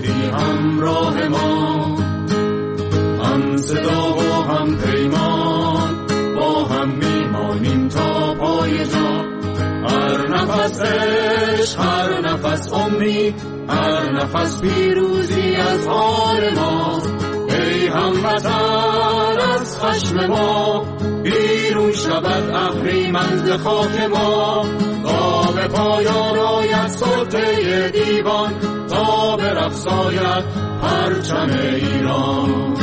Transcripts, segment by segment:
بودی همراه ما، هم صدا و هم پیمان، با هم میمانیم تا پای جان. هر نفس عشق، هر نفس امید، هر نفس پیروزی از آن ما. ای هموطن از خشم ما، بیرون شود اهریمن ز خاک ما. تا به پایان آید سلطه دیوان، تا به رقص آید پرچم ایران.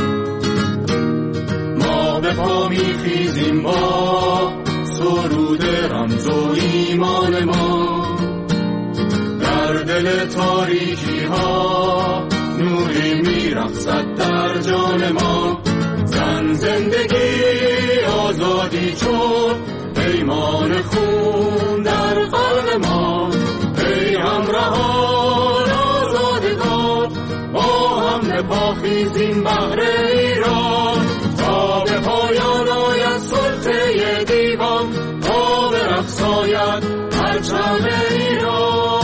ما به پا میخیزیم با سرود رمز و ایمان ما. در دل تاریکی ها نوری میرقصد در جان ما. زن زندگی آزادی چون پیمان خون در قلب ما. ای همراهان آزادگان، با هم به پا خیزیم بهر ایران. تا به پایان آید سلطه دیوان، تا به رقص آید پرچم ایران.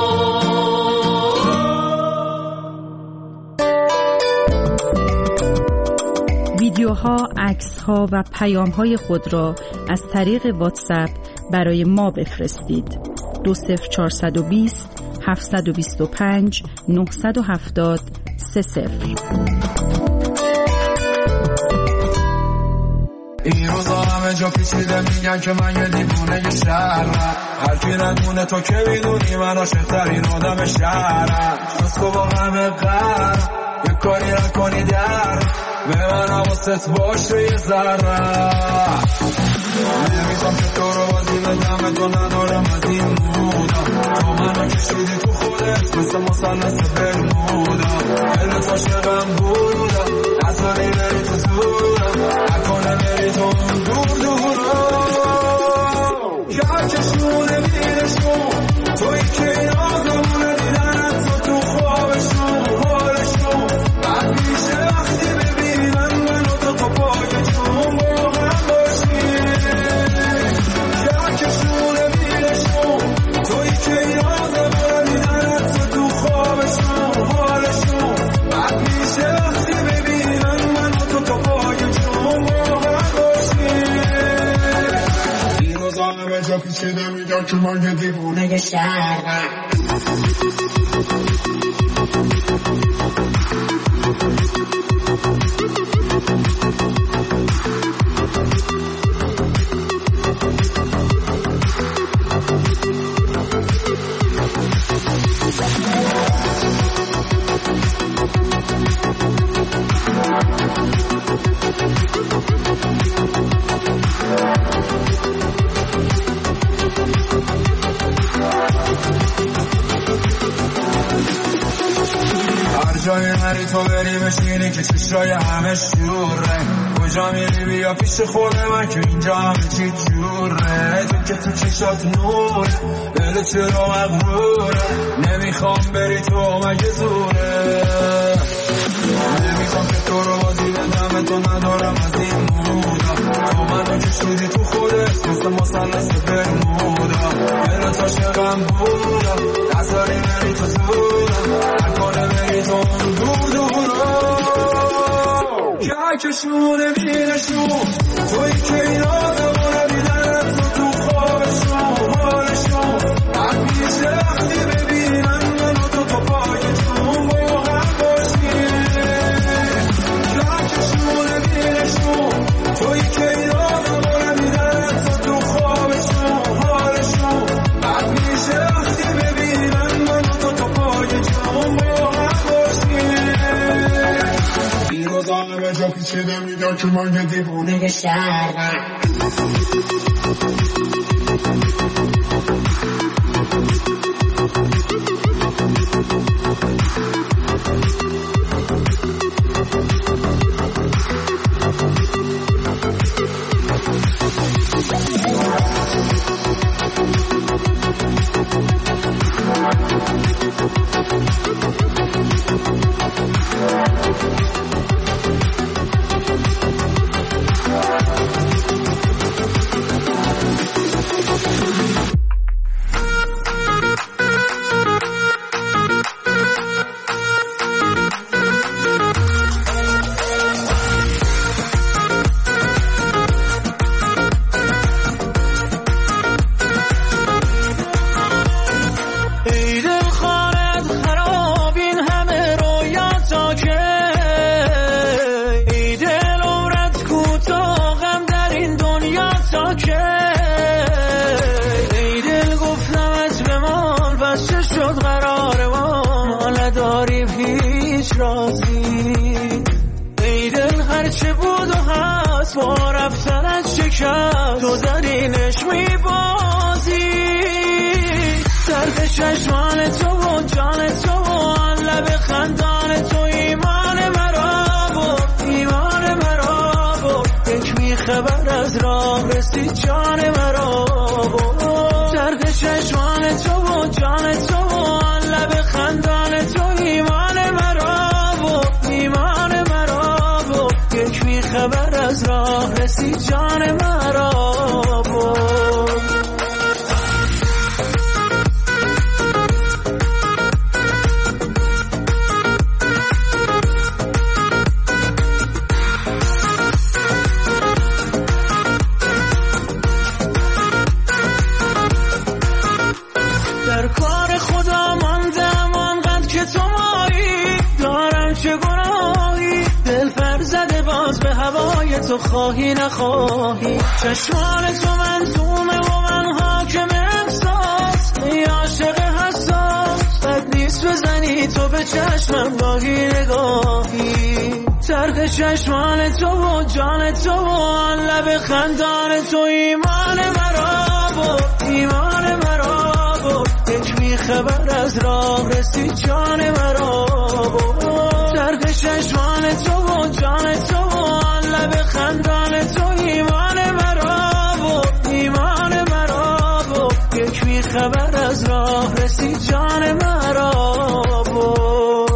ویدیوها، عکس‌ها و پیام‌های خود را از طریق واتساپ برای ما بفرستید. 20420 725 970 30. این روزا همه جا پیچیده میگن که من یه دیوونه شهرم. هر کی ندونه تو که میدونی من عاشق‌ترین آدم شهرم. جز تو با همه قرم یه کاری نکنی در به من حواست باشه یه ذره. نمیخوام که تو رو بازی بدم، تو ندارم از این مودا. تو منو کشیدی تو خودت مثل مثلث برمودا. دلت عاشقم بودا، نذاری بری تو زورم، نکنه بری تو اون دور دورم. که کشونه میرشون توی که این آزمونه دیدنت تو تو خوابشون حالشون. بعد میشه وقتی ببینن منو تو پای جون با هم باشیم. که کشونه میرشون توی که این آزمونه دیدنت تو تو خوابشون حالشون. بعد میشه وقتی ببینن منو تو پای جون با هم باشیم. این روزا همه جا پیچیده میگن که من یه دیوونه شهرم. جای نری تو بری بشینی که چشای همه شوره. کجا میری بیا پیش خود من که اینجا همه چی جوره. تو که تو چشات نوره، دل چرا مغروره. نمیخوام بری تو مگه زوره. نمیخوام که تو رو بازی بدم، تو ندارم از این مودا. تو منو کشیدی تو خودت مثل مثلث برمودا. دلت عاشقم بودا، نذاری بری تو زورم، نکنه بری تو اون دور دورم. که کشونه میرشون توی که این آدمونه دیدن تو خوابشون حالشون. بعد میشه وقتی ببینن منو تو پای جون با هم باشیم. که کشونه میرشون توی که این آدمونه دیدن تو خوابشون حالشون. بعد میشه وقتی ببینن منو تو پای جون با هم باشیم. این روزا همه جا پیچیده میگن که من یه دیوونه شهرم. هیچ رازی. ای دل هرچه بود و هست با رفتنت شکست، تو زدینش میبازی. درد چشمان تو و جان تو و آن لب خندان تو ایمان مرا بود، ایمان مرا بود. یک میخبر از راه رسید جان مرا بود. درد چشمان تو و جان تو و آن لب خندان تو ایمان مرا بود، ایمان مرا بود. یک میخبر از راه رسید جان مرا بود. در کار خدا ماندم آنقدر که تو مایی، دارم چه گناهی. دل پر زده باز به هوای تو، خواهی نخواهی. چشمان تو منظومه و من حاکم احساس، ای عاشق حساس. بد نیست بزنی تو به چشمم گاهی نگاهی. درد چشمان تو و جان تو و آن لب خندان تو ایمان مرا بود، ایمان مرا بود. یک میخبر از راه رسید جان مرا بود. درد چشمان تو و جان تو و آن لب خندان تو ایمان مرا بود، ایمان مرا بود. یک میخبر از راه رسید جان مرا بود.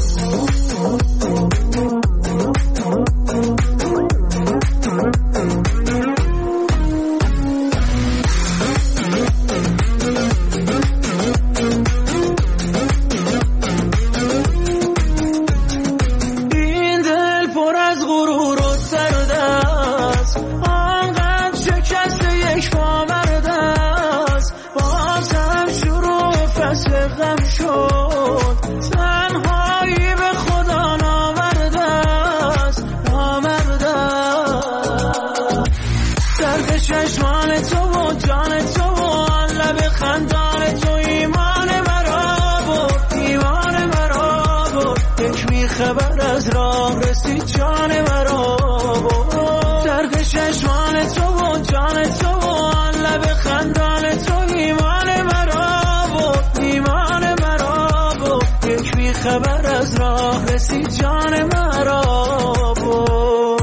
خبر از راه رسید جان مرا بود. درد چشمان تو و جان تو و آن لب خندان تو ایمان مرا بود، ایمان مرا بود. یک بی خبر از راه رسید جان مرا بود.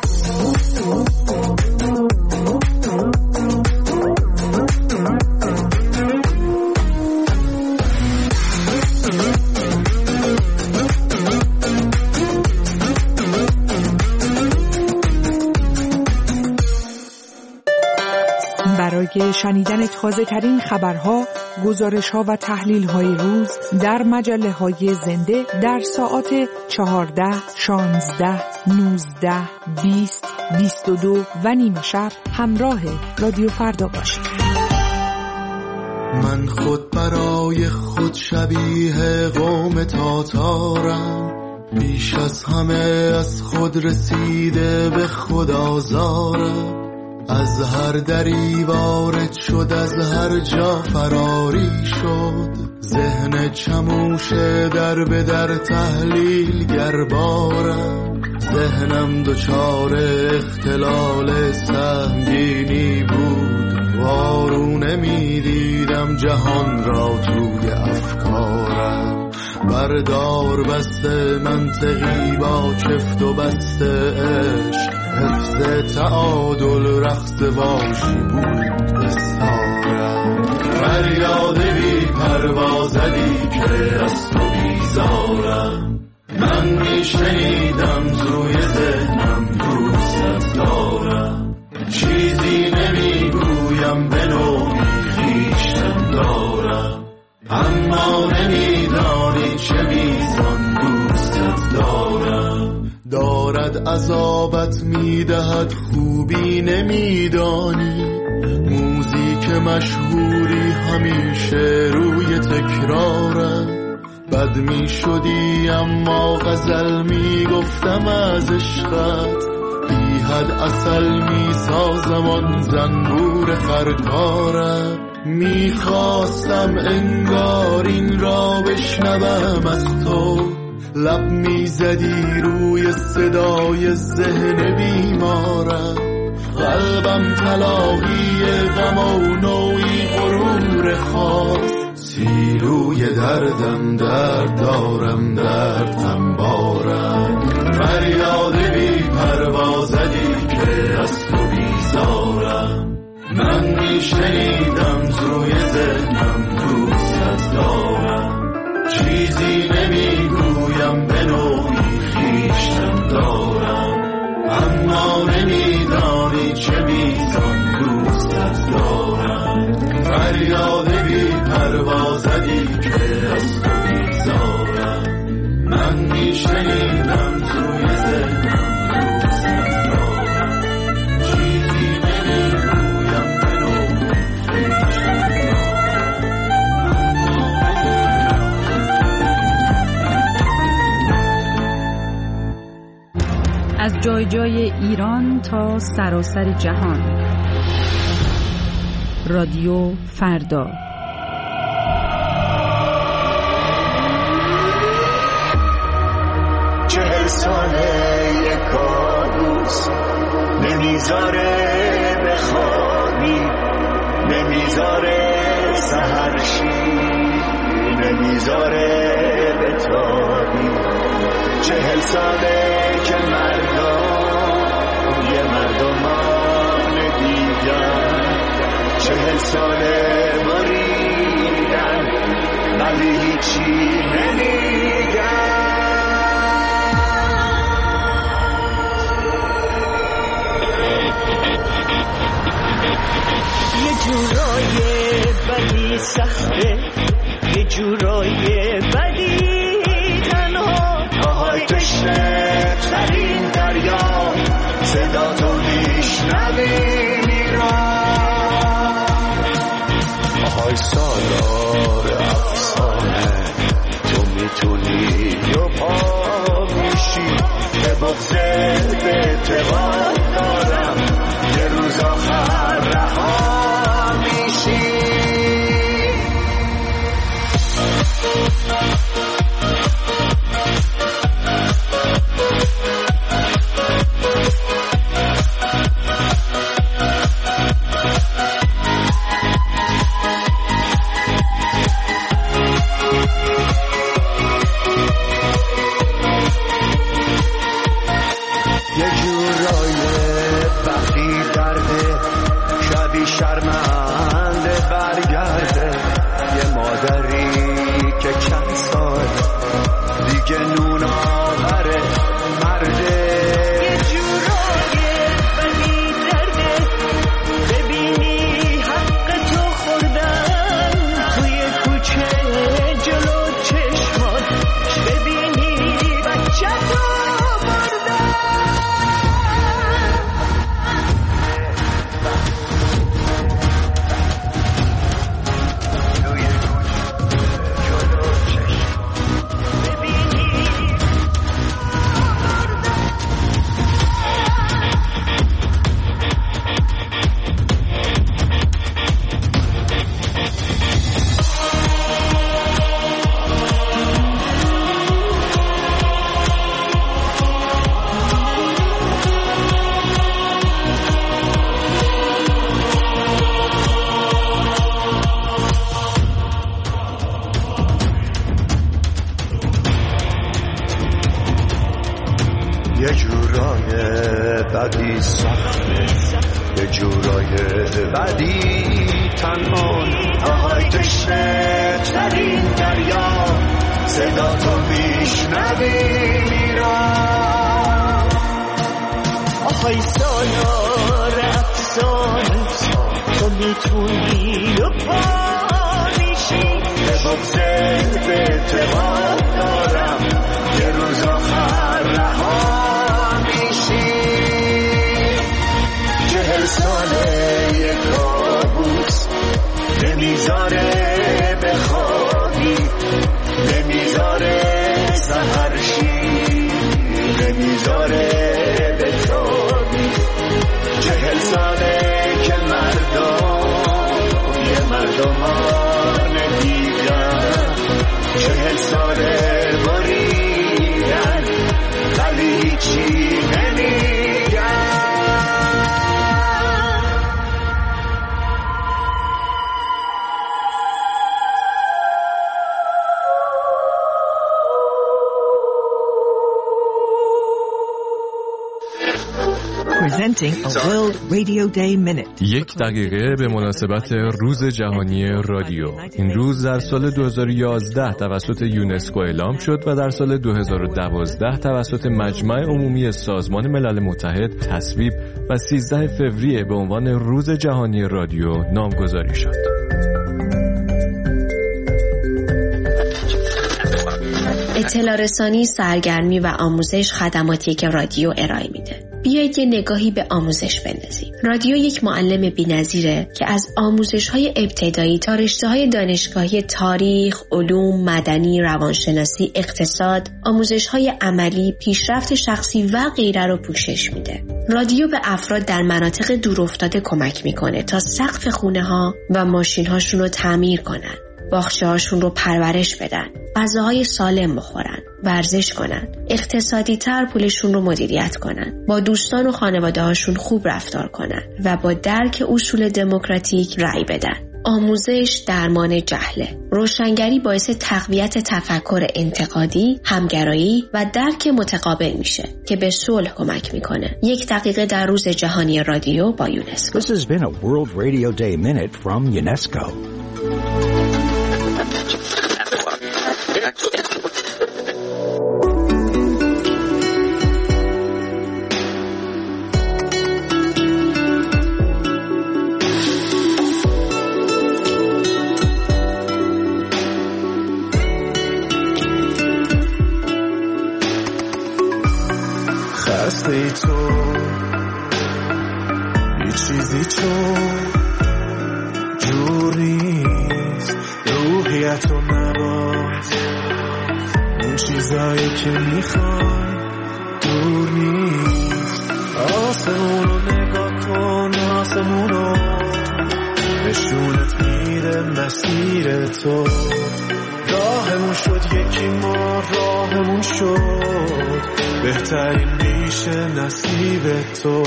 برای شنیدن تازه ترین خبرها، گزارش‌ها و تحلیل‌های روز در مجله‌های زنده در ساعات 14، 16، 19، 20، 22 و نیم شب همراه رادیو فردا باشید. من خود برای خود شبیه قوم تاتارم، بیش از همه از خود رسیده به خود آزارم. از هر دری وارد شد، از هر جا فراری شد، ذهن چموش در به در تحلیل گربارم. ذهنم دچار اختلال سهمگینی بود، وارونه می دیدم جهان را توی افکارم. بردار بسته منطقی با چفت و بسته عشق، حفظ تعادل رقص واشی بود بستارم. فریاد بی پروازدی که از تو بیزارم، من میشنیدم توی ذهنم دوست دارم. چیزی نمیگویم به نوعی خویشتن دارم، اما نمیدانی چه میزان دوستت دارم. دارد عذابت میدهد خوبی نمیدانی، موزیک مشهوری همیشه روی تکرارم. بد می شدی اما غزل می گفتم از عشقت، بی حد عسل می سازم آن زنبور خرکارم. می خواستم انگار این را بشنوم از تو، لب میزدی روی صدای ذهن بیمارم. قلبم تلاقی غم و نوعی غرور خاص. سیروی دردم درد دارم، دردم بارم. فریاد بی پروازدی که از تو بیزارم. من میشنیدم توی ذهنم دوستت دارم. چیزی نمیگویم به نوعی خویشتن دارم. اما نمیدانی چه میزان دوستت دارم. فریاد بی پروازدی که از تو بیزارم. من میشنیدم توی ذهنم دوستت دارم. چیزی نمیگویم به نوعی خویشتن دارم. از جای جای ایران تا سراسر جهان. رادیو فردا. چهل ساله یک کابوس نمیذاره بخوابی، نمیذاره سحر شی، نمیذاره بتابی. 40 ساله که مردم یه مردمان دیگر 40 ساله بریدن ولی هیچی نمیگن. یه جورای بدی سخته، یه جورای بدی تنها، پاهای تشنه ترین دریا، صدا تو میشنوی میران. پاهای سالار افسانه، تو میتونی و پا میشی، به بغضت اعتقاد دارم یه روز آخر رها میشی. یه جورای وقتی درده شبی شرمنده برگرده، یه مادری که چند سال دیگه نون آوره مرده. یه جورای وقتی درده ببینی حق تو خوردن توی کوچه جلو چشمات، ببینی بچه تو یه جورای بدی سخته، یه جورای بدی تنها، پاهای تشنه ترین دریا، صدا تو میشنوی میران. آهای سالار افسانه، تو میتونی و پا میشی، به بغضت اعتقاد دارم یه روز آخر رها میشی. 40 ساله یه کابوس نمیذاره بخوابی، نمیذاره سحر شی، نمیذاره بتابی. 40 ساله که مردم یه مردمان دیگر، 40 ساله presenting a World Radio Day Minute. 1 دقیقه به مناسبت روز جهانی رادیو. این روز در سال 2011 توسط یونسکو اعلام شد و در سال 2012 توسط مجمع عمومی سازمان ملل متحد تصویب و 13 فوریه به عنوان روز جهانی رادیو نامگذاری شد. اطلاع رسانی، سرگرمی و آموزش خدماتی که رادیو ارائه میده. بیایید یه نگاهی به آموزش بندازیم. رادیو یک معلم بی‌نظیره که از آموزش‌های ابتدایی تا رشته‌های دانشگاهی تاریخ، علوم، مدنی، روانشناسی، اقتصاد، آموزش‌های عملی، پیشرفت شخصی و غیره رو پوشش میده. رادیو به افراد در مناطق دورافتاده کمک میکنه تا سقف خونه‌ها و ماشین‌هاشون رو تعمیر کنن، باغچه‌هاشون رو پرورش بدن، غذاهای سالم بخورن، ورزش کنن، اقتصادی تر پولشون رو مدیریت کنن، با دوستان و خانواده هاشون خوب رفتار کنن و با درک اصول دموکراتیک رأی بدن. آموزش درمان جهله. روشنگری باعث تقویت تفکر انتقادی، همگرایی و درک متقابل میشه که به صلح کمک میکنه. 1 دقیقه در روز جهانی رادیو با یونسکو. This has been a World Radio Day Minute from UNESCO. خسته ای تو یه چیزی تو جور نیست، روحیتو نباز، اون چیزایی که میخوای دور نیست. آسمونو نگاه کن، آسمونو نشونت میده مسیر تو. راهمون شد یکی، ما راهمون شد بهترین میشه نصیب تو.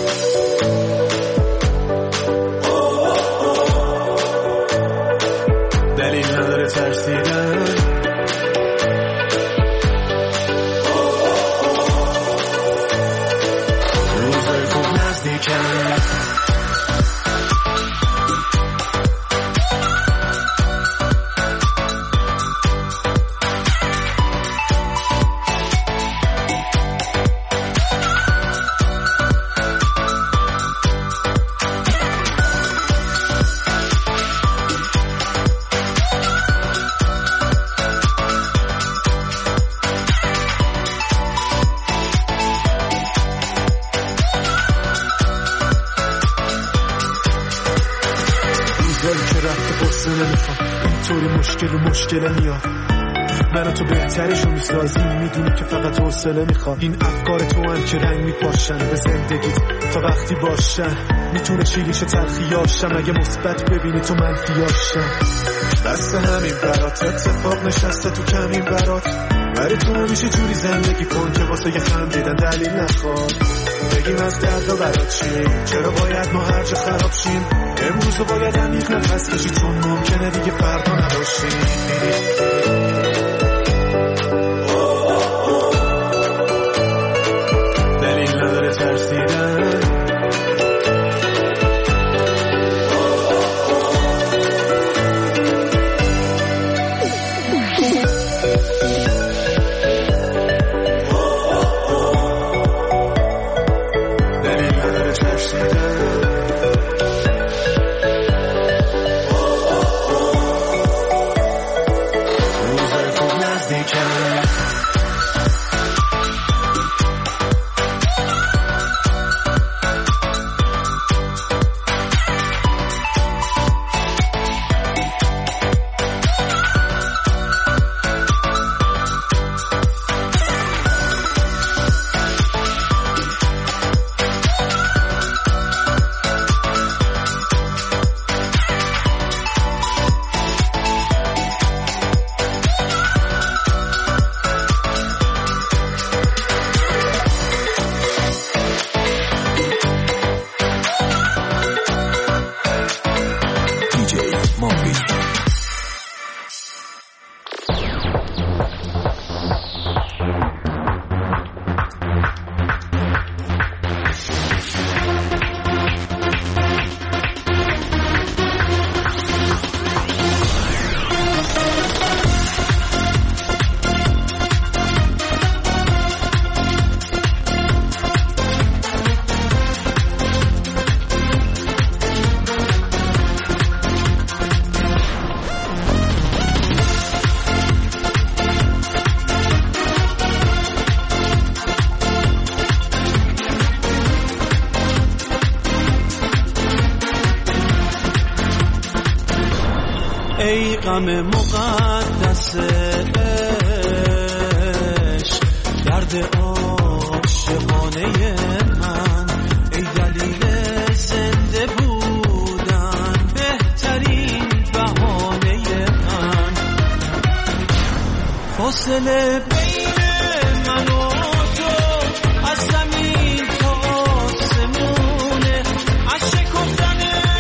دلیل نداره ترسیدن، روزای خوب نزدیکن. مشکل میاد، من تو بهترشو میسازیم، میدونی که فقط حوصله میخواد. این افکار تو هم که رنگ میپاشن به زندگیت تا وقتی باشن. میتونه شیریش تلخیاشم اگه مثبت ببینی تو منفیاشم. دست همین برات اتفاق نشسته تو کمین برات، ولی تو همیشه جوری زندگی کن که واسه یه خندیدن دلیل نخواد. بگیم از درد و برات چی، چرا باید ما هر جا خراب شیم. امروز باید عمیق نفس کشی چون ممکنه دیگه فردا نباشیم. دلیل نداره ترسیدن، روزای غم مقدس عشق، درد عاشقانه من، ای دلیل زنده بودن، بهترین بهانه من. فاصله بین من و تو از زمین تا آسمونه، از شکفتن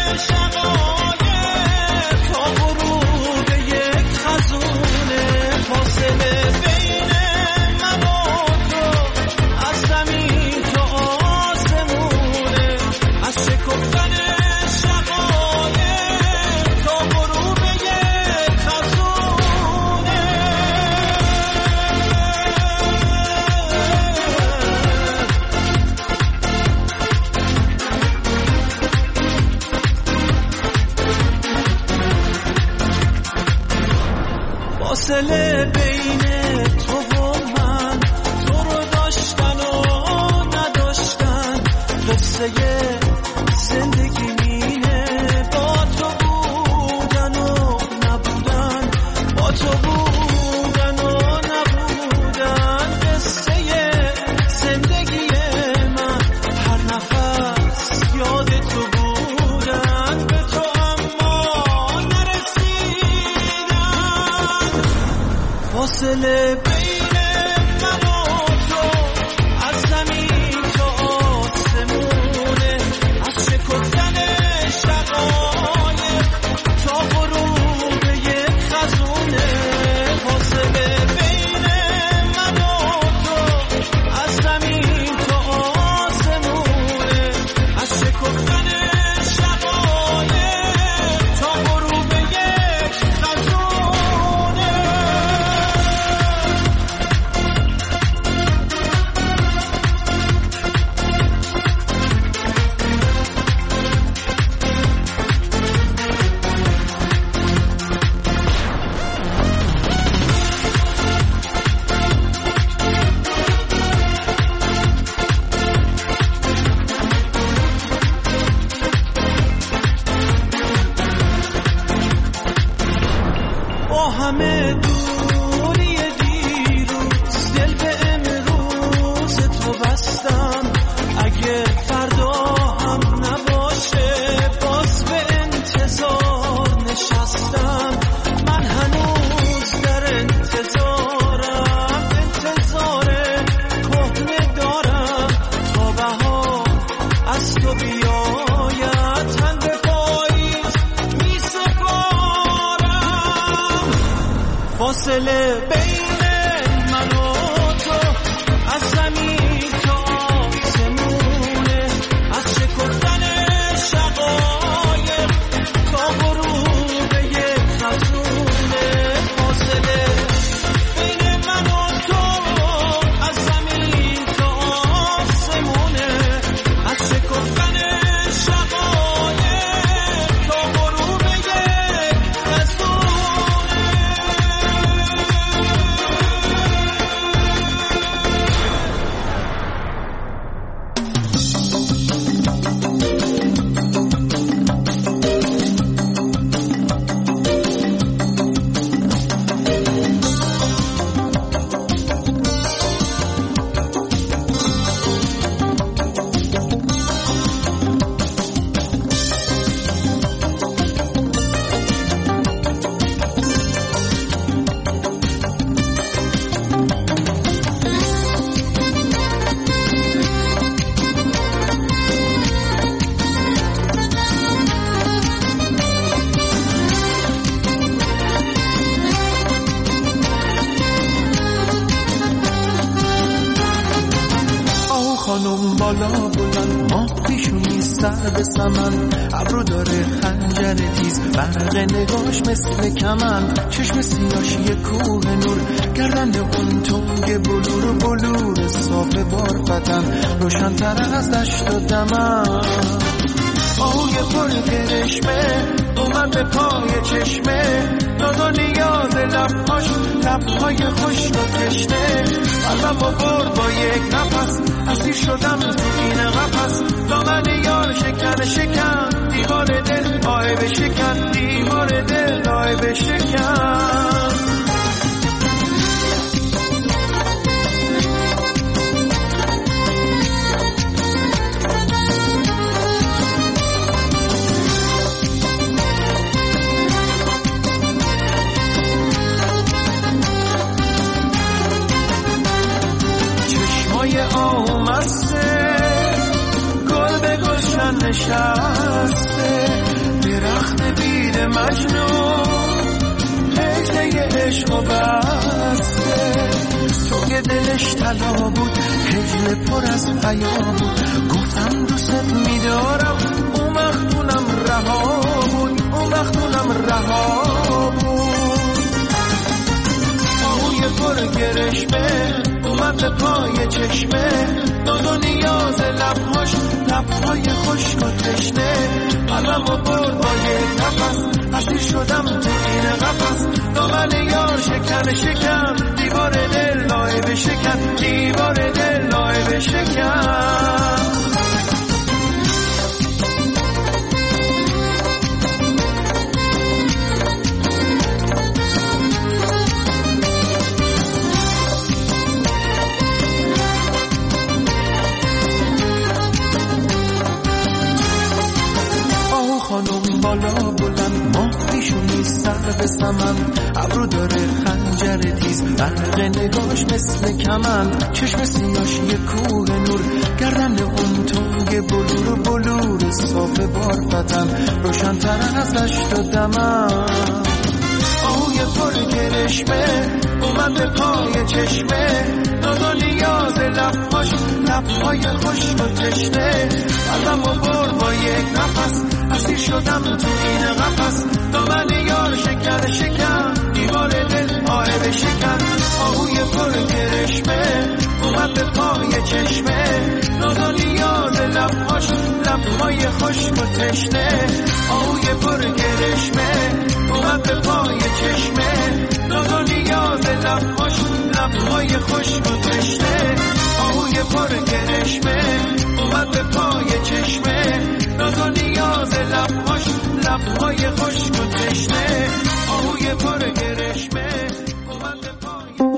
شقایق تا غروب یک خزونه. فاصله بین من و تو از زمین تا آسمونه، از شکفتن شقایق تا غروب یک خزونه. فاصله بین تو و من، تو رو داشتن و نداشتن، قصه زندگی مینه. با تو بودن و نبودن، با تو بودن و نبودن، قصه زندگی من. هر نفس یاد تو بودن، به تو اما نرسیدن. فاصله بین من و تو از زمین تا آسمونه، از شکفتن شقایق تا غروب یک خزونه. فاصله بین من و تو از زمین تا آسمونه، از شکفتن شقایق تا غروب یک خزونه. با همه دوری دیروز، دل به امروز تو بستم. اگه فردا هم نباشه، باز به انتظار نشستم. من هنوز در انتظارم، انتظار کهنه دارم تا بهار از تو بیاید. تن به پاییز می سپارم. فاصله بین من و تو از زمین تا آسمونه، از شکفتن شقایق تا غروب یک خزونه. فاصله بین من و تو از زمین تا آسمونه، از شکفتن شقایق تا غروب یک خزونه. خانم بالا بلند، ما پیشونی سر به سمن، ابرو داره خنجر تیز، برق نگاش مثل کمن، چشم سیاهی کوه نور، گردن اون تنگ بلور بلور صاف بارفتن، روشن‌تر از دشت و دمن. آهوی پر کرشمه اومد به پای چشمه، داد و نیاز لبهاش، لبهای خشک و تشنه، قلبم با برد با یک نفس، اسیر شدم تو این قفس، دامن دامن یار شکن شکن دیوار دل آه بشکن دیوار دل آه بشکن آمسته گل به گلشن نشسته درخت بید مجنون هجله عشق و بسته تو که دلش طلا بود هجله پر از پیام بود گفتم دوست میدارم اون وقتونم رها بود اون وقتونم رها بود آهوی پر گرشمه اومد به پای چشمه داد و نیاز لبهاش لبهای خشک و تشنه قلبم و برد با یک نفس اسیر شدم تو این قفس دامن یار شکن شکن دیوار دل لایه بشکن دیوار دل لایه بشکن خانم بالا بلند ماه پیشونی سر به سمن ابرو داره خنجر تیز برق نگاش مثل کمن چشم سیاش یه کوه نور گردن اون تنگ بلور بلور صاف بارفتن روشن‌تر از دشت و دمن آهوی پر گرشمه اومد به پای چشمه داد و نیاز لبهاش لبهای خشک و تشنه قلبم و برد با یک نفس اسیر شدم تو این قفس دامن یار شکن شکن دیوار دل آه بشکن آهوی پر گرشمه اومد به پای چشمه داد و نیاز لبهاش لبهای خشک و تشنه آهوی پر گرشمه اومد به پای چشمه داد و نیاز لبهاش لبهای خشک و تشنه آهوی پر گرشمه اومد به پای چشمه داد و نیاز لبهاش لبهای خشک و تشنه آهوی پر گرشمه اومد به پای.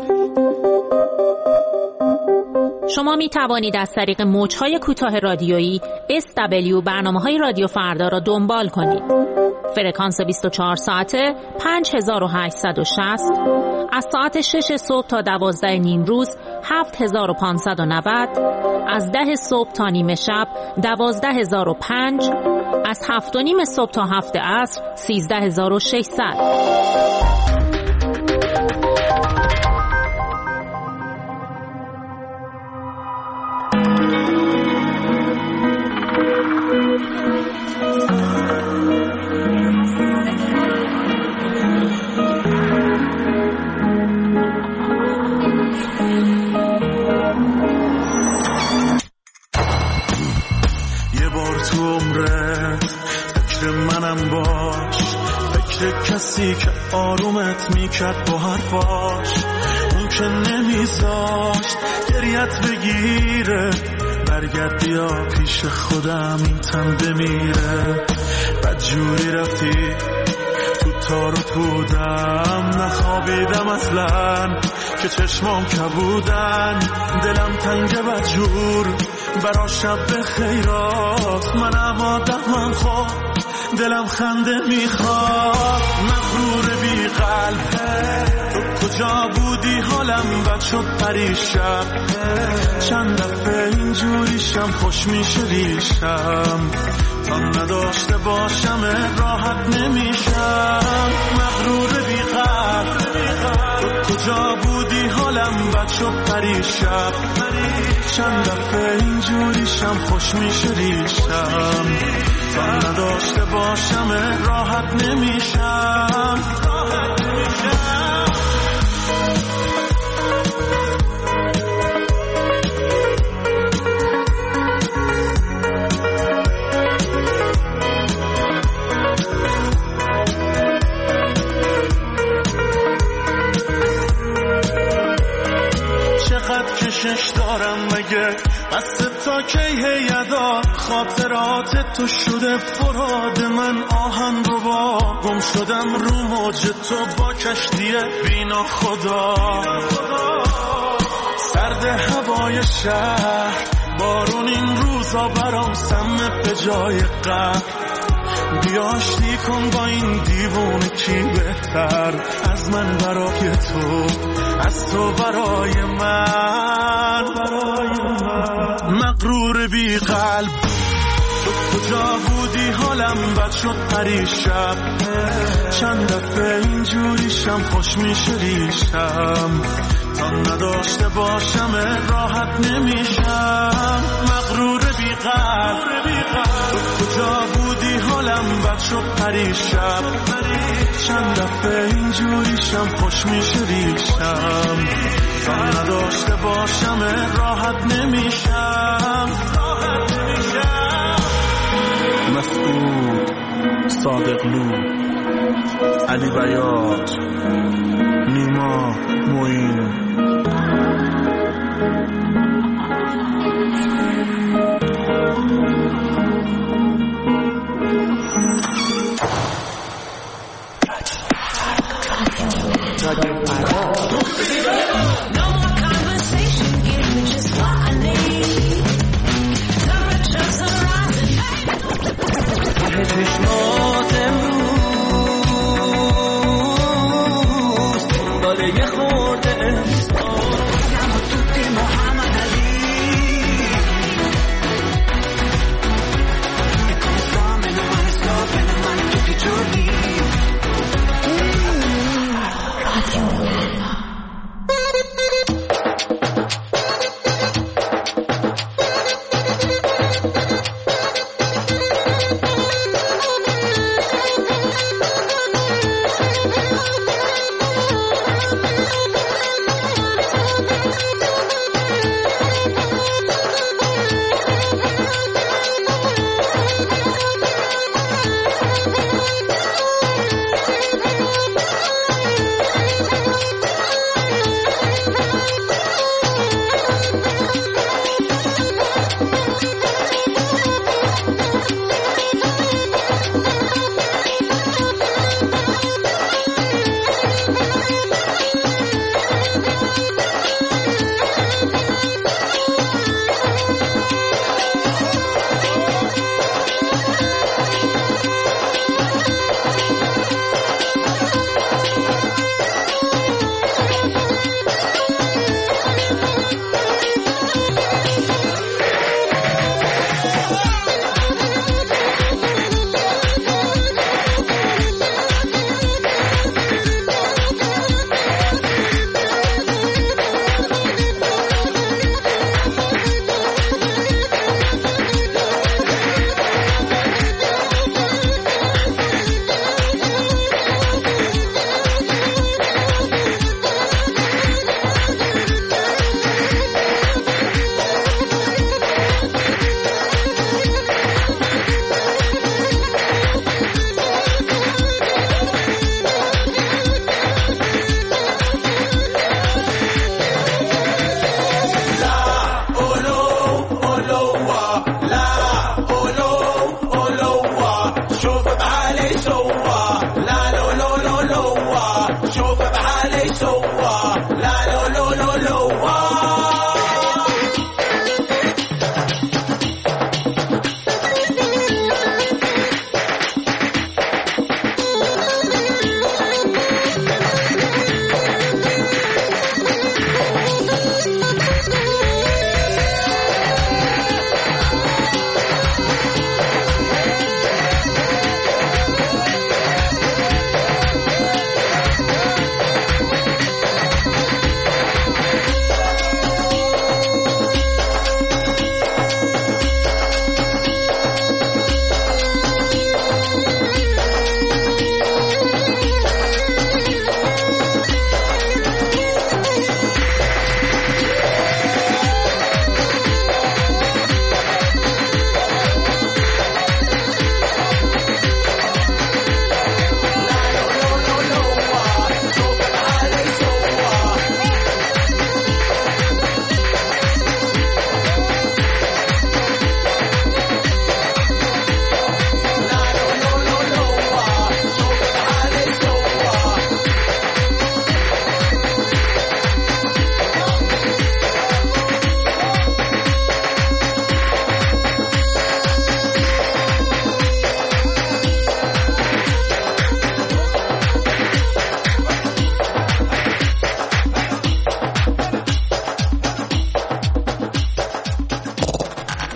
شما می توانید از طریق موج‌های کوتاه رادیویی SW برنامه‌های رادیو فردا را دنبال کنید. فرکانس 24 ساعته 5860 از ساعت 6 صبح تا 12 نیم روز 7590 از 10 صبح تا نیمه شب 12005 از 7 و نیم صبح تا 7 عصر 13600. کسی که آرومت میکرد با حرفاش اون که نمیذاشت گریت بگیره برگرد بیا پیش خودم این تن بمیره بدجوری رفتی تو تاروت بودم نخوابیدم اصلا که چشمام کبودن دلم تنگ بدجور برا شب خیرات منم آدمم خواب دلم خنده میخواد مغرور بی قلبه تو کجا بودی حالم بد شد پریشب چند دفعه اینجوریشم خوش میشه ریشم تا نداشته باشم راحت نمیشم مغرور بی قلبه تو کجا بودی حالم بد شد پریشب چند دفعه اینجوریشم خوش میشه ریشم تا نداشته باشم راحت نمیشم چقدر کشش دارم مگه قصد تا کی هیدا خاطرات تو شده فراد من آهن رو با گم شدم رو موج تو با کشتی بینا خدا سرد هوای شهر بارون این روزا برام سمه به جای قهر بیا آشتی کن با این دیوونه کی بهتر از من برای تو از تو برای من مغرور بی قلب تو کجا بودی حالم بد شد پریشب چند دفعه اینجوریشم خوش میشه ریشم تا نداشته باشم راحت نمیشم مغرور بی قلب تو کجا بودی حالم بد شد پریشب چند دفعه اینجوریشم خوش میشه ریشم تا نداشته باشم راحت نمیشم مسعود صادقلو علی بیات نیما معین چشمات امروز دنباله یه خورده انسان توی محمد علی میکنه سامن من سامن من توی جوری رادیو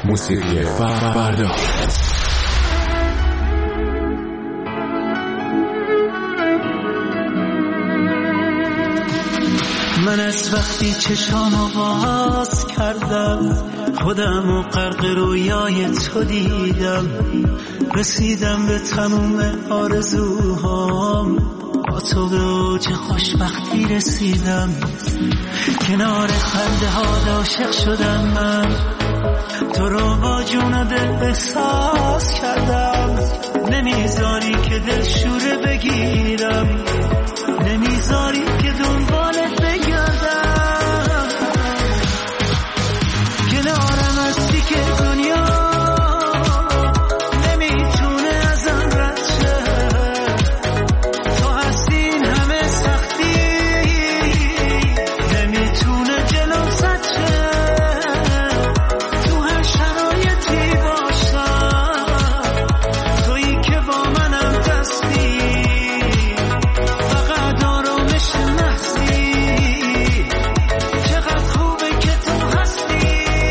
موسیقی فردا. من از وقتی چشامو باز کردم خودمو غرق رویای تو دیدم، رسیدم به تموم آرزوهام، با تو به اوج خوشبختی رسیدم، کنار خنده ها عاشق شدم، من تو رو با جون و دل احساس کردم، نمیذاری که دل شوره بگیرم، نمیذاری که دنبالت بگردم، کنارم هستی که دنیا نمیتونه ازم رد شه، تو هستی این همه سختی نمیتونه جلوم زد شه، تو هر شرایطی باشم تویی که با منم دستی، فقط آرامش محضی، چقدر خوبه که تو هستی.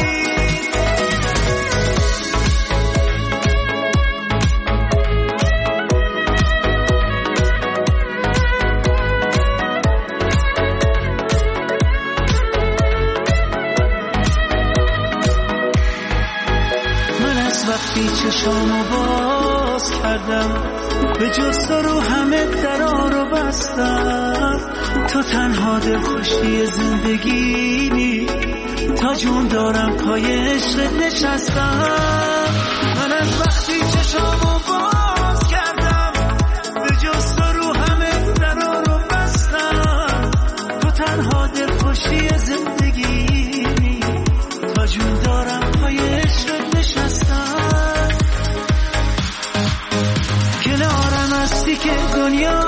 من از وقتی چشامو باز کردم به جز تو رو همه درا رو بستم، تو تنها دلخوشی زندگی، تا جون دارم پای عشقت نشستم، من از وقتی چشامو باز کردم به جز تو رو همه درا رو بستم، تو تنها دلخوشی زندگی، تا جون دارم پای عشقت نشستم، کنارم هستی که دنیا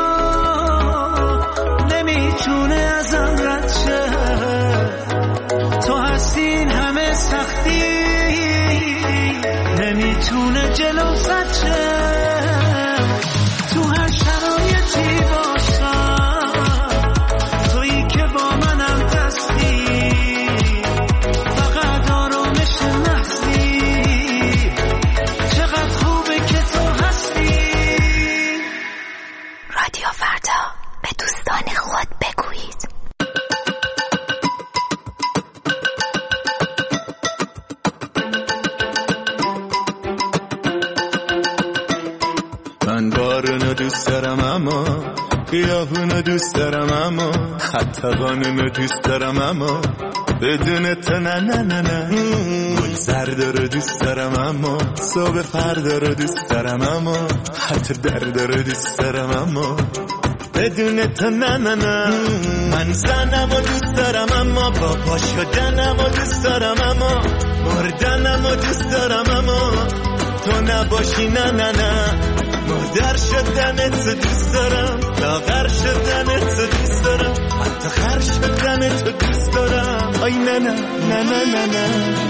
نمیتونه ازم رد شه، تو هستی این همه سختی نمیتونه جلو زد شه، تو هر شرایطی باشم تویی که با منم دستی، فقط آرامش محضی، چقدر خوبه که تو هستی. رادیو فردا، به دوستان خود بگویید. من بارونو دوست دارم اما خیابونو دوست دارم اما حتی قانونو دوست دارم اما بدون تو نه نه نه نه، گل زرد رو دوست دارم اما صبح فردا رو دوست دارم اما حتی درد رو دوست دارم اما بدون تو نه نه نه، من زنم و دوست دارم اما با پا شدنم و دوست دارم اما مردنم و دوست دارم اما تو نباشی نه نه نه، مادر شدنت دوست دارم، لاغر شدنت دوست دارم، حتی خر شدنت دوست دارم، آی نه نه نه نه نه نه.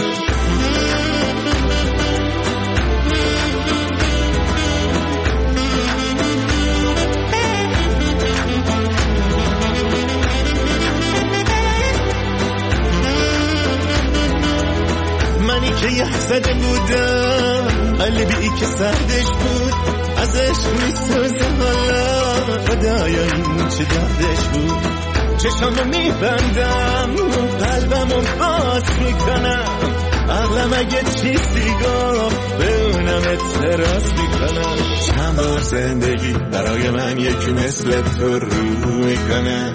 منی که یه زده بودم قلبی که سردش بود ازش میسوزه حالا، خدایا این چه دردش بود، چشامو میبندم قلبمو باز میکنم، عقلم اگه چیزی گفت به اونم اعتراض میکنم، چند بار زندگی برای من یکی مثل تو رو میکنه،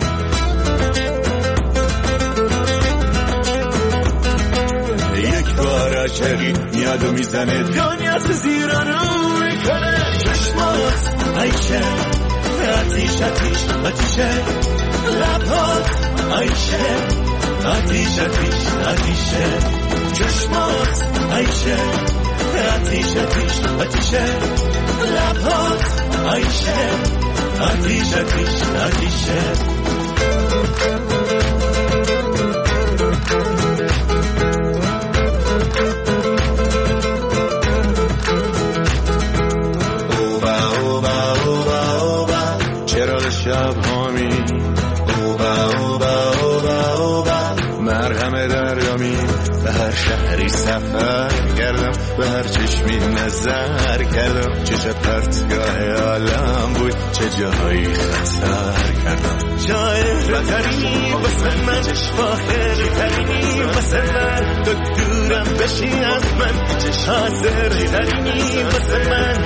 یک بار عاشقی میاد و میزنه دنیا تو زیر رو میکنه، چشمات عیشه آتیش آتیش آتیشه، لبات عیشه آتیش آتیش آتیشه، چشمات عیشه آتیش آتیش آتیشه، لبات عیشه آتیش آتیش آتیشه. شب هامی اوبا اوبا اوبا اوبا مرهم درگامی به هر شهری سفر کردم، به هر چشمی نظر کردم. چه پرتگاه عالم بود، چه جاهایی خطر کردم. شاعر ترینی واسه من، فاخر ترینی واسه من. تو دورم بشی از من، حاضر ترینی واسه من.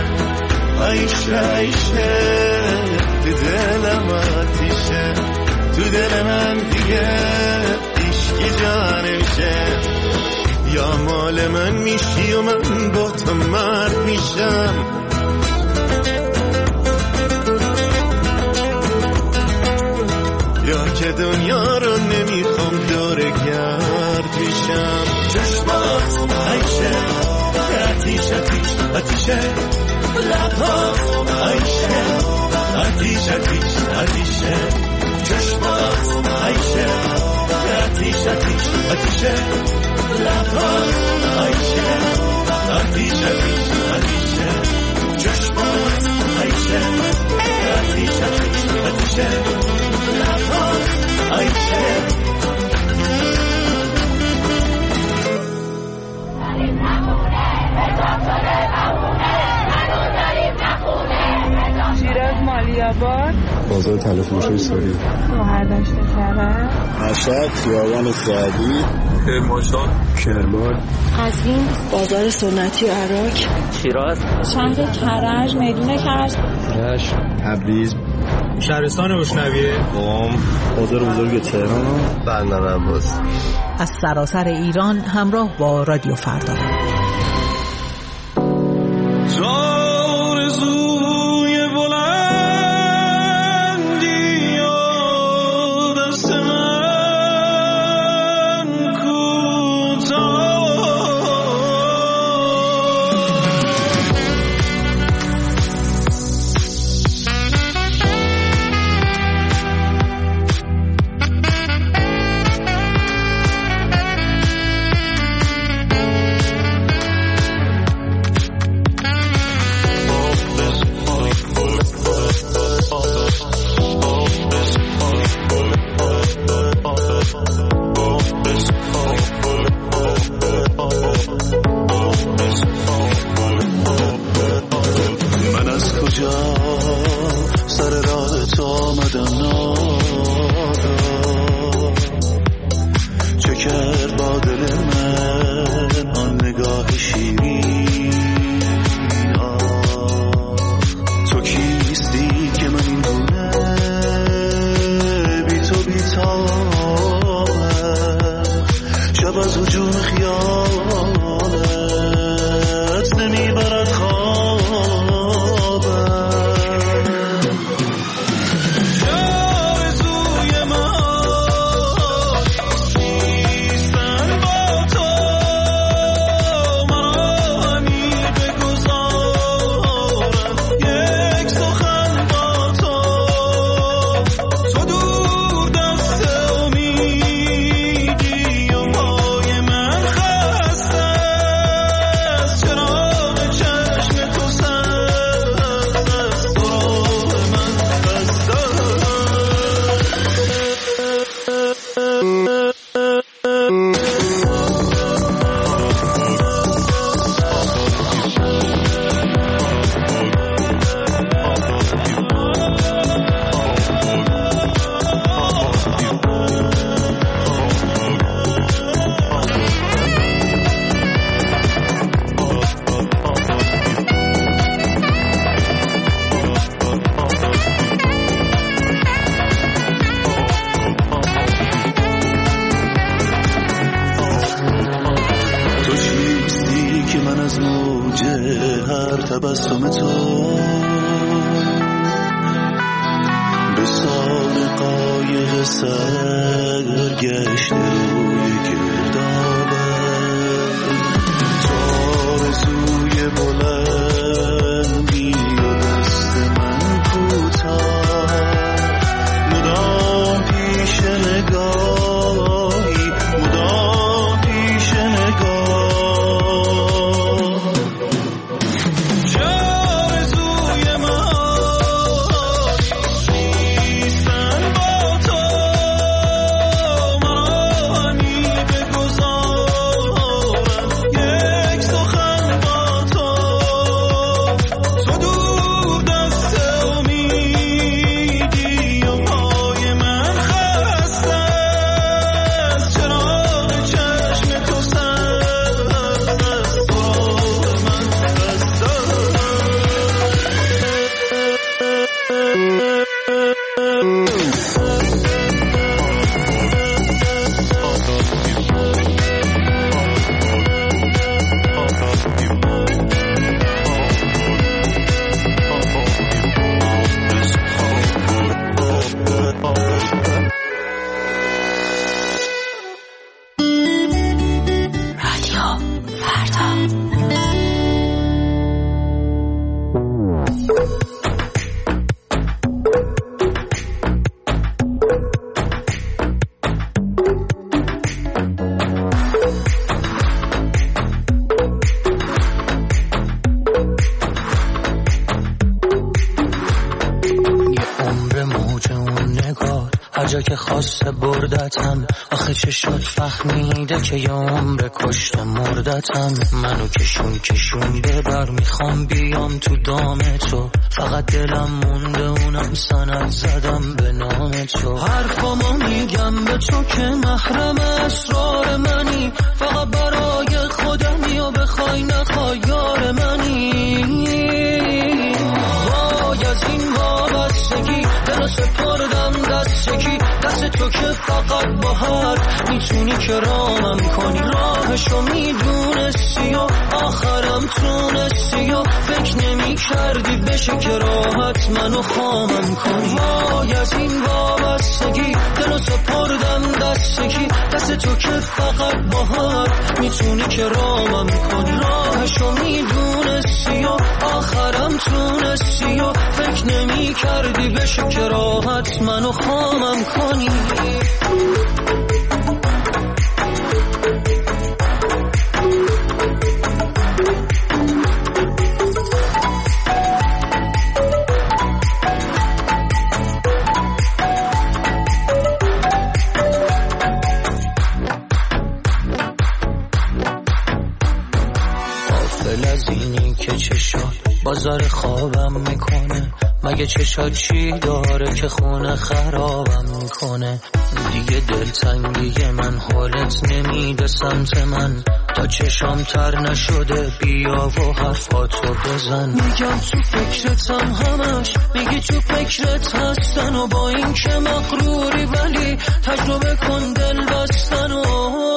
عیشه تو دلم آتیشه، تو دل من دیگه عشقی جا نمیشه. یا مال من میشی و من با تو مرد میشم. یا که دنیا رو نمیخوام دوره گرد میشم. چشمات عیشه آتیش آتیش آتیشه، لبات عیشه آتیش آتیش آتیشه. چشمات عیشه آتیش آتیش آتیشه، لبات عیشه آتیش آتیش آتیشه. چشمات عیشه آتیش آتیش آتیشه، لبات عیشه. شیراز مالی‌آباد، بازار تلفروشی سوری، شهردشت کرج، مشهد خیابان سعدی، کرمانشاه، کرمان، قزوین، بازار سنتی عراق، شیراز، شهر کرج، میدون کرج، رشت، تبریز، شهرستان روشنویه، قم، بازار بزرگ تهران، بندر عباس. از سراسر ایران همراه با رادیو فردا. تبسم تو به سان قایق سرگشت روی گردابه تا رسوی بلندی و دست من کوتاه مدام پیش نگاهی مدام پیش نگاه جارزوی اونجا که خواسته بردتم، آخه چه شد فهمیده که یه عمر کشته مردتم. منو کشون ببر میخوام بیام تو دام تو، فقط دلم مونده اونم سند زدم به نام تو. حرفامو میگم به تو که محرم اسرار منی، فقط برای خودمی و بخوای نخوای یار منی. وای از این وابستگی دلو سپردم دستگی، دست تو که فقط با حرف میتونی که رامم کنی. راهشو میدونستی و آخرم تونستی و فکر نمی کردی بشه که راحت منو خامم کنی. وای از این وابستگی دلو سپردم دستگی، دست تو که فقط با حرف میتونی که رامم کنی. راهشو میدونستی و آخرم تونستی و فکر نمی کردی بشه که راحت منو خامم کنی. بازار خوابم میکنه، مگه چشات چی داره که خونه خرابم میکنه. دیگه دلتنگی من حالت نمیده سمت من، تا چشام تر نشده بیا و حرفاتو بزن. میگم تو فکرتم همش، میگی تو فکرت هستن و با این که مغروری ولی تجربه کن دل بستن. و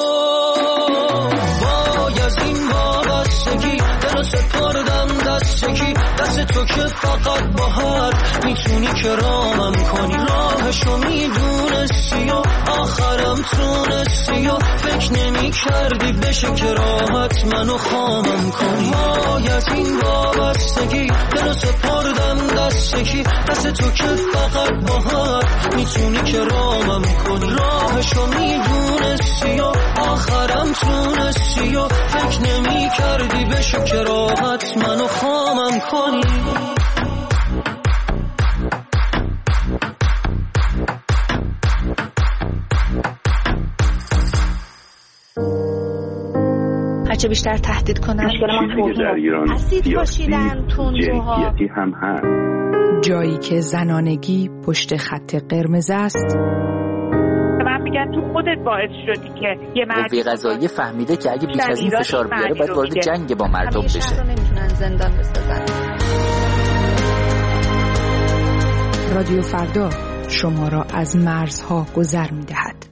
وای از این وابستگی دلو سپردم دستگی، دست تو که فقط با حرف میتونی که رامم کنی. راهشو میدونستی و آخرم تونستی و فکر نمی کردی بشه که راحت منو خامم کنی. وای از این وابستگی دلو سپردم دستگی، دست تو که فقط با حرف میتونی که رامم کنی. راهشو میدونستی و آخرم تونستی و فکر نمی کردی بشه که راحت منو خامم کنی. هرچه بیشتر تهدید کنن اسید پاشیدن تندروها هم هست. جایی که زنانگی پشت خط قرمز است. من میگم تو خودت باعث شدی که یه قوه قضاییه فهمیده که اگه بیش از این فشار بیاره باید وارد جنگ با مردم بشه. نمیتونن زندان بسازن. رادیو فردا شما را از مرزها گذر میدهد.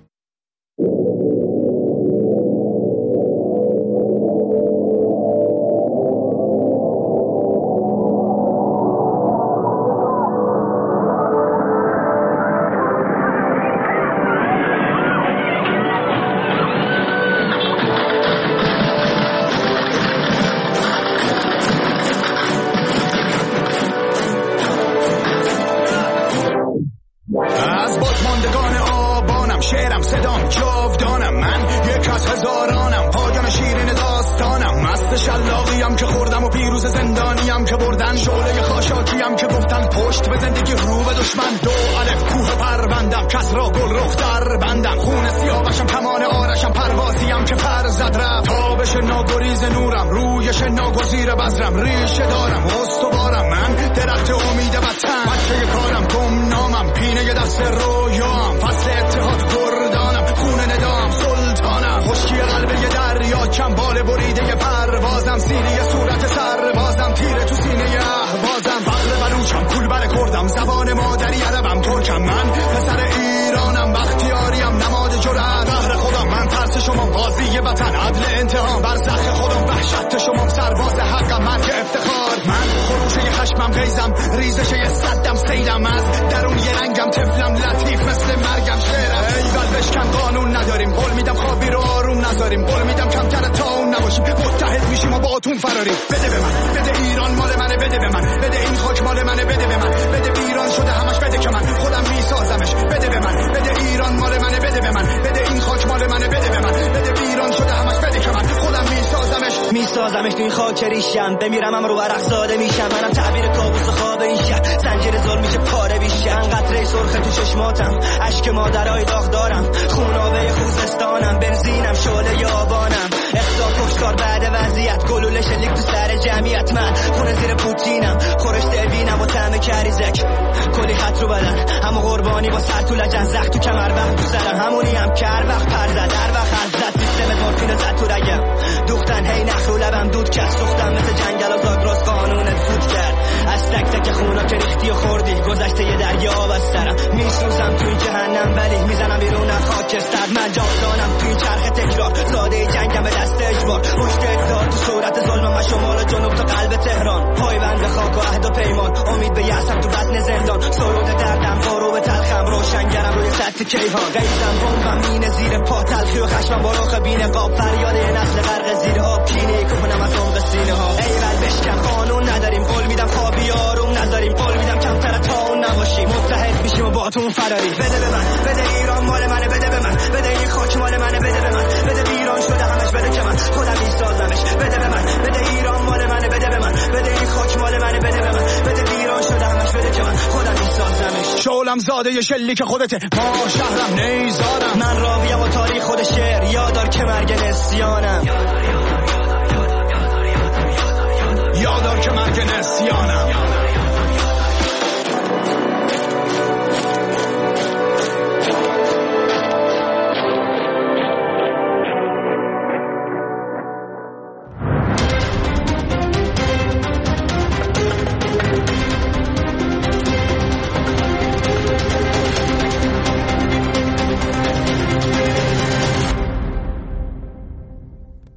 میسازمش تو این خاک ریشم، بمیرم هم رو ورق زاده میشم، منم تعبیر کابوس خواب این شب، زنجیر ظلم میشه پاره بیشم، قطره سرخ تو چشماتم، اشک مادرای داغ دارم، خونابه خوزستانم، بنزینم شعله یابانم، اقضا کشتار بعد وضعیت، گلوله شلیک تو سر جمعیت، من خونه زیر پوتینم، خورش دلوینم و طعم کریزک، کلی خط رو بدن همه قربانی با سر تو لجن، زخ تو کمر وقت تو سرم، همونی هم کر وقت پر زد در وقت از زد، سیستم مورفین زد تو رگم، دوختن هی نخ رو لبم دود کرد، سوختم مثل جنگل و زاگرس قانونت فوت کرد، از تک تک خونا که ریختی و خوردی، گذشته یه دریا آب از سرم، میسوزم تو این جهنم ولی میزنم بیرون از خاکستر، من جاودانم تو این چرخ تکرار، زاده جنگم به دست اجبار، پشت اقدار تو صورت ظلمم و شمال و جنوب تا قلب تهران، پایبند به خاک و عهد و پیمان، امید به یأسم تو بطن زندان، سرود دردم غروب تلخم، روشنگرم روی سطح کیهان، غیظم بمبم مینه زیر پا، تلخی و خشمم با رخ بی‌نقاب، فریاد نسل غرق زیر آب، کینه کفنم از عمق سینه ها، ایول بشکن قانون نداریم، قول میدم خوابی آروم نذاریم، قول میدم کمتر تا اون نباشیم، متحد میشیم و با تو فراری، بده به من، بده ایران مال منه، بده به من، بده این خاک مال منه، بده به من، بده ویران شده همش، بده که من خودم میسازمش، بده به من، بده ایران مال منه، بده به من، بده این خاک مال منه، بده به من، بده ویران شده همش، بده که من خودم میسازمش، شعلم زاده ی شلیک خودته، ما شهرم نیزارم، من راویم و تاریخ خود شعر، یادار که مرگ نسیانم،